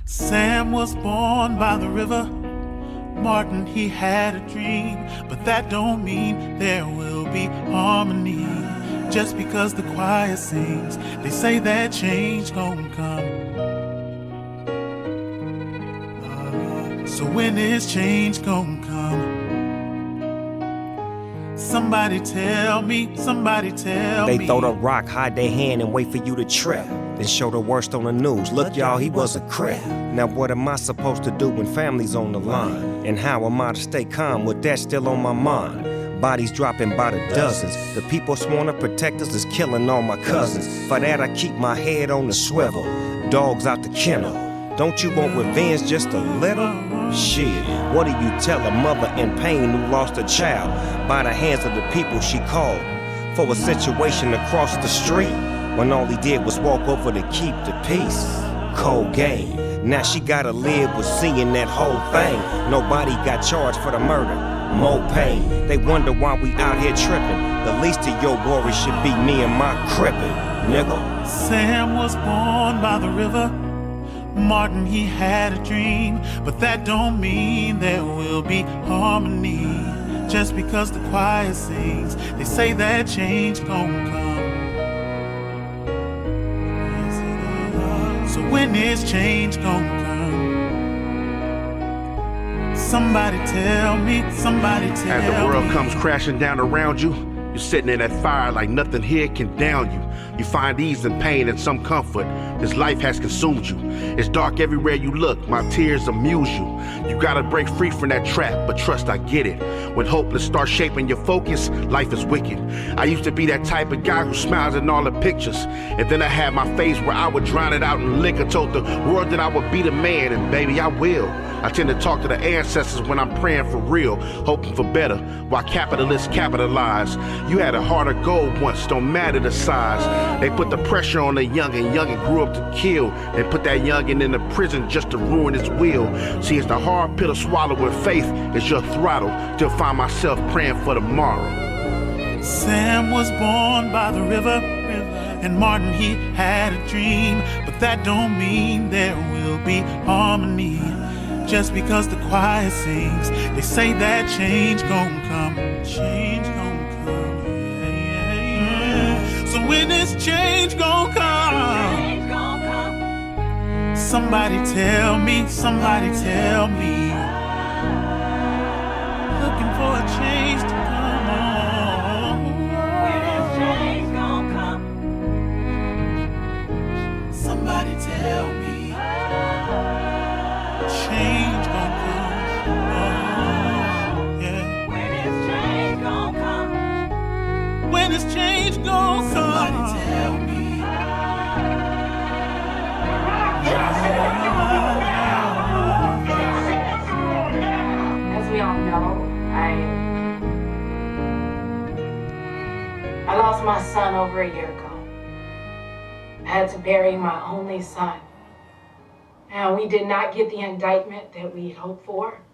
Sam was born by the river. Martin, he had a dream, but that don't mean there will be harmony. Just because the choir sings, they say that change gon' come. So when is change gon' come? Somebody tell me, somebody tell me. They throw the rock, hide their hand and wait for you to trip. Then show the worst on the news. Look, y'all, he was a crip. Now what am I supposed to do when family's on the line? And how am I to stay calm with that still on my mind? Bodies dropping by the dozens. The people sworn to protect us is killing all my cousins. For that I keep my head on the swivel. Dogs out the kennel. Don't you want revenge just a little? Shit, what do you tell a mother in pain who lost a child by the hands of the people she called for a situation across the street when all he did was walk over to keep the peace? Cold game. Now she gotta live with seeing that whole thing. Nobody got charged for the murder. More pain. They wonder why we out here tripping. The least of your worries should be me and my crippin', nigga. Sam was born by the river. Martin, he had a dream, but that don't mean there will be harmony. Just because the choir sings, they say that change gon' come. So when is change gon' come? Somebody tell me, somebody tell me. As the world comes crashing down around you, you're sitting in that fire like nothing here can down you. You find ease in pain and some comfort. This life has consumed you. It's dark everywhere you look. My tears amuse you. You gotta break free from that trap, but trust I get it. When hopeless starts shaping your focus, life is wicked. I used to be that type of guy who smiles in all the pictures. And then I had my phase where I would drown it out in liquor. Told the world that I would be the man, and baby, I will. I tend to talk to the ancestors when I'm praying for real, hoping for better, while capitalists capitalize. You had a heart of gold once, don't matter the size. They put the pressure on the youngin', youngin' grew up to kill. They put that youngin' in the prison just to ruin his will. See, it's the hard pill to swallow with faith is your throttle. Till find myself praying for tomorrow. Sam was born by the river, and Martin, he had a dream, but that don't mean there will be harmony. Just because the choir sings, they say that change gon' come. Change gon' come. Yeah, yeah. So when is change gon' come? Change gon' come. Somebody tell me, somebody tell me. Looking for a change to come on. When is change gon' come? Somebody tell me. Change gon' come, oh, yeah. When is change gon' come? When is change gon' come? Somebody tell me. As we all know, I lost my son over a year ago. I had to bury my only son. And we did not get the indictment that we had hoped for.